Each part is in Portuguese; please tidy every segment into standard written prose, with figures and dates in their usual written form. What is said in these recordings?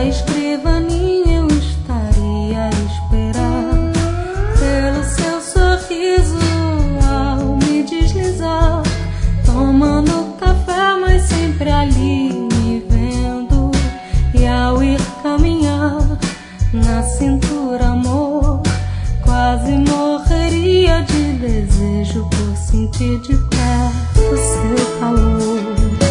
Na escrivaninha eu estaria a esperar pelo seu sorriso ao me deslizar, tomando café, mas sempre ali me vendo. E ao ir caminhar, na cintura amor, quase morreria de desejo por sentir de perto seu calor.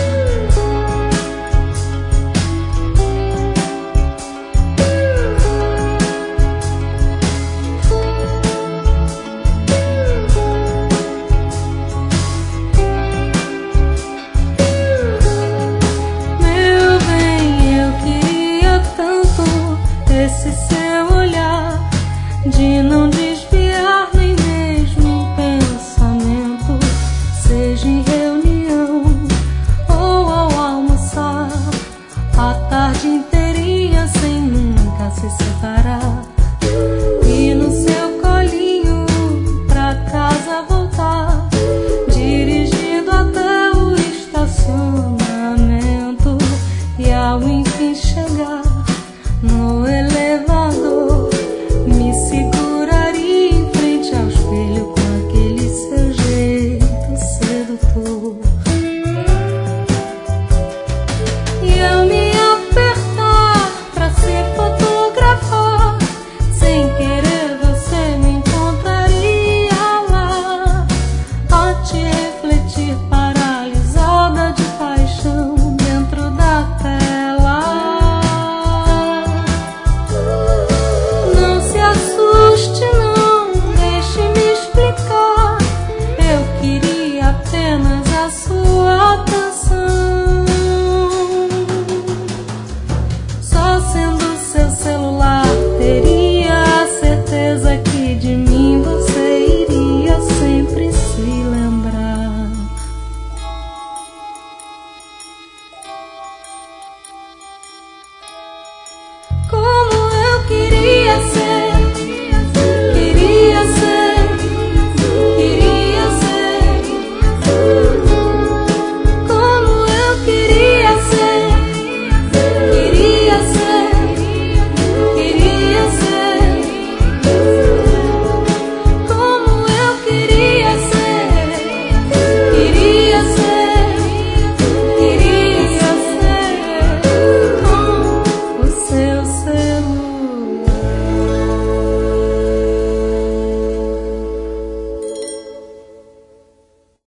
Esse seu olhar, de não desviar nem mesmo um pensamento, seja em reunião ou ao almoçar, a tarde inteirinha sem nunca se separar. E no seu colinho pra casa voltar, dirigindo até o estacionamento. E ao enfim chegar no elevador, me seguraria em frente ao espelho com aquele seu jeito sedutor.